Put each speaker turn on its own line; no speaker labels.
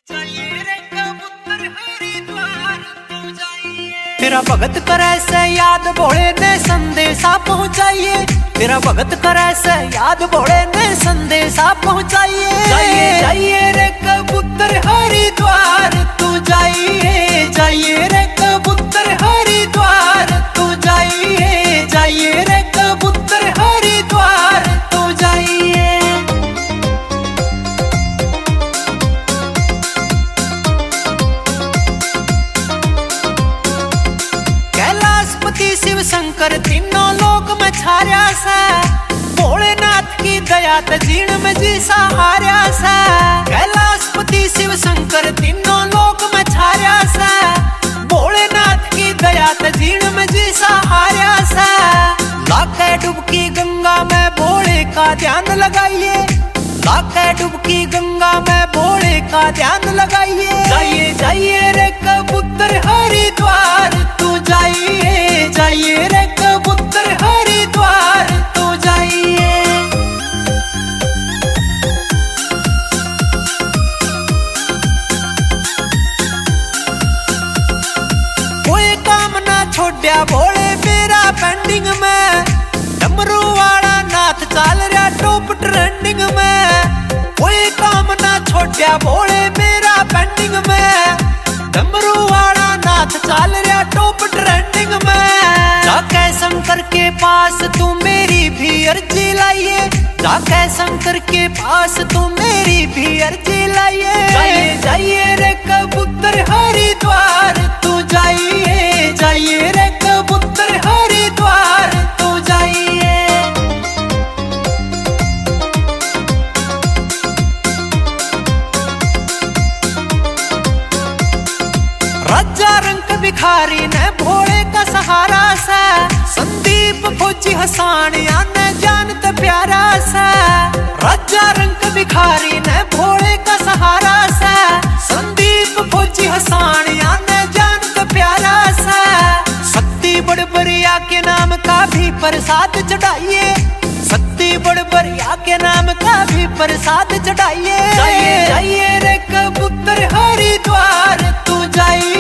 तेरा भगत करे से याद भोले ने संदेशा पहुँचाइए। तेरा भगत करे से याद भोले ने संदेशा पहुँचाइए। जाइए जाइए रे कबूतर हरिद्वार तू जाइए। जाइए रे कबूतर हरिद्वार तू जाइए। जाइए रे कबूतर हरिद्वार तू जाइए। शिव शंकर तीनों लोक में छाया सा। भोलेनाथ की दया ते जीण में जी सहारा सा। कैलाशपति शिव शंकर तीनों लोक में छाया सा। भोलेनाथ की दया ते जीण में जी सहारा सा। लाके डुबकी गंगा में भोले का ध्यान लगाइए। लाके डुबकी गंगा में भोले का ध्यान लगाइए। जाइए जाइए रे कबूतर हरिद्वार तू जाइए। जाइए रे कबूतर हरिद्वार तू जाइए। कोई काम ना छोड़या भोले मेरा पेंडिंग में। डमरू वाला नाथ चाल रहा टॉप ट्रेंडिंग में। कोई काम ना छोड़या भोले मेरा पेंडिंग में। डमरू वाला नाथ चाल रहा टॉप ट्रेंडिंग में। जाके शंकर के पास तू मेरी भी अर्जी लाइए। जाके शंकर के पास तू मेरी भी अर्जी लाइए। जाइए जाइए रे कबूतर हरिद्वार तू जाइए। जाइए रे कबूतर हरिद्वार तू जाइए। राजा रंग भिखारी ने भोले का सहारा सा। संदीप फौजी हसानिया ने जानत प्यारा सा। राजा रंग भिखारी ने भोले का सहारा सा। संदीप फौजी हसानिया ने जानत प्यारा सा। शक्ति बड़बरिया के नाम का भी प्रसाद चढ़ाइए। शक्ति बड़बरिया के नाम का भी प्रसाद चढ़ाइए। जाइए जाइए रे कबूतर हरिद्वार तू जाइए।